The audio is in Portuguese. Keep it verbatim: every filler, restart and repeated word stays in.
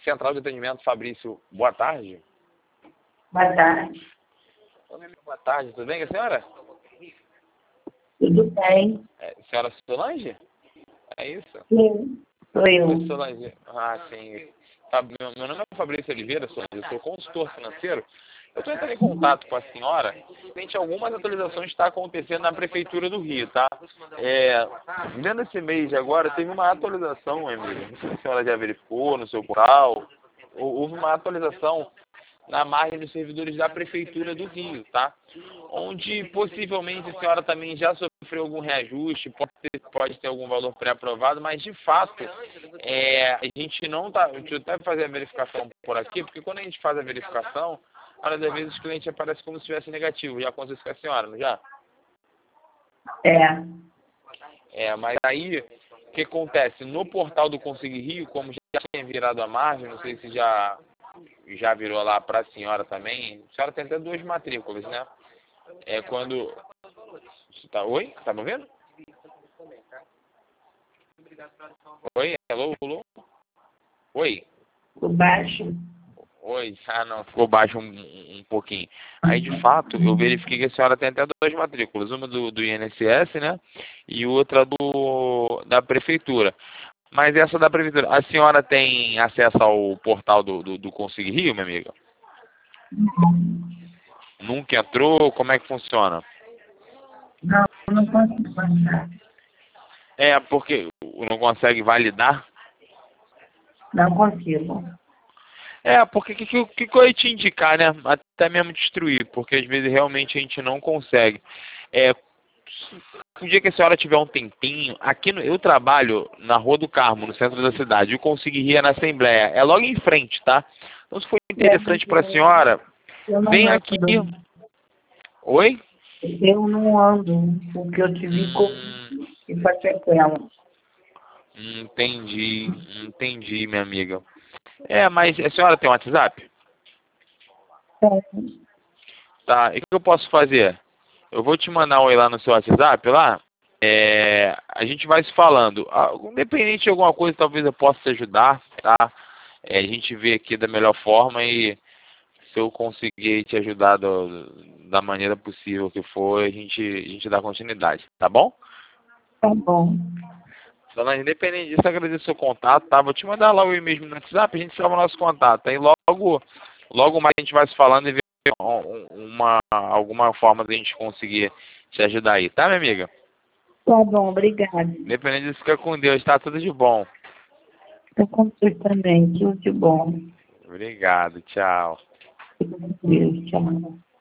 Central de Atendimento Fabrício, boa tarde. Boa tarde. Boa tarde, tudo bem com a senhora? Tudo bem? É, senhora Solange? É isso? Sim, sou eu. Oi, Solange. Ah, sim. Fab- Meu, meu nome é Fabrício Oliveira, Solange, eu sou consultor financeiro. Eu estou entrando em contato com a senhora. Gente, algumas atualizações estão acontecendo na Prefeitura do Rio, tá? É, dentro desse mês de agora, teve uma atualização, Emílio. Não sei se a senhora já verificou no seu portal. Hou- Houve uma atualização na margem dos servidores da Prefeitura do Rio, tá? Onde possivelmente a senhora também já sofreu algum reajuste, pode ter, pode ter algum valor pré-aprovado, mas de fato é, a gente não tá. Deixa eu até fazer a verificação por aqui, porque quando a gente faz a verificação, às vezes o cliente aparece como se estivesse negativo. Já aconteceu com a senhora, não já? É. É, mas aí o que acontece? No portal do Consegui Rio, como já tinha virado a margem, não sei se já, já virou lá para a senhora também, a senhora tem até duas matrículas, né? É quando. Tá, oi? Tá me ouvindo? Oi? Alô? Alô? Oi? Por baixo. Oi? Ah, não, ficou baixo um, um pouquinho. Aí, de fato, eu verifiquei que a senhora tem até duas matrículas, uma do, do I N S S, né? E outra do, da Prefeitura. Mas essa da Prefeitura, a senhora tem acesso ao portal do, do, do Consegui Rio, minha amiga? Nunca entrou? Como é que funciona? Não, eu não consigo passar. É, porque não consegue validar? Não consigo. É, porque o que, que, que, que eu ia te indicar, né? Até mesmo destruir, porque às vezes realmente a gente não consegue. É, um dia que a senhora tiver um tempinho, aqui no, eu trabalho na Rua do Carmo, no centro da cidade, eu consegui rir na Assembleia. É logo em frente, tá? Então, se for interessante para a senhora, Eu não vem aqui. ando. Oi? Eu não ando, porque eu tive Hum, Covid e foi sequela. entendi, entendi, minha amiga. É, mas a senhora tem um WhatsApp? É. Tá, e o que eu posso fazer? Eu vou te mandar um oi lá no seu WhatsApp, lá. É, a gente vai se falando. Ah, independente de alguma coisa, talvez eu possa te ajudar, tá? É, a gente vê aqui da melhor forma e se eu conseguir te ajudar do, da maneira possível que for, a gente, a gente dá continuidade, tá bom? Tá bom. Dona, independente disso, agradeço o seu contato, tá? Vou te mandar lá o e-mail mesmo no WhatsApp, a gente salva o nosso contato. Aí logo, logo mais a gente vai se falando e ver uma, uma forma de a gente conseguir te ajudar aí, tá, minha amiga? Tá bom, obrigada. Independente disso, fica com Deus, tá? Tudo de bom. Eu consigo também, tudo de bom. Obrigado, tchau. Fica com Deus, tchau.